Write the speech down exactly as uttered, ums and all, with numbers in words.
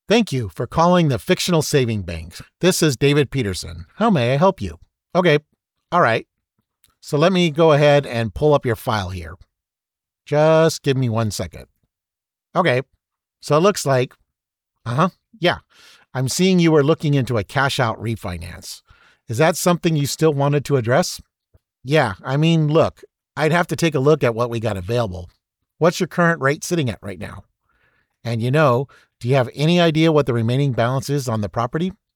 Thank you for calling the Fictional Saving Bank. This is David Peterson. How may I help you? Okay. All right. So let me go ahead and pull up your file here. Just give me one second. Okay. So it looks like, uh-huh, yeah. I'm seeing you were looking into a cash-out refinance. Is that something you still wanted to address? Yeah, I mean, look, I'd have to take a look at what we got available. What's your current rate sitting at right now? And you know, do you have any idea what the remaining balance is on the property?